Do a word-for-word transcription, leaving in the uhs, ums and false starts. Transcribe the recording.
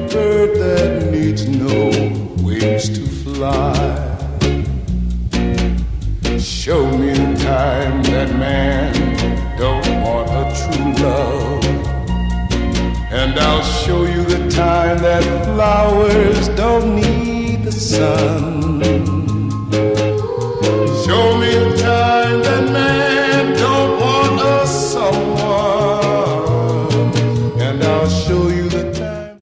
bird that needs no wings to fly. Show me the time that man don't want a true love, and I'll show you the time that flowers don't need the sun.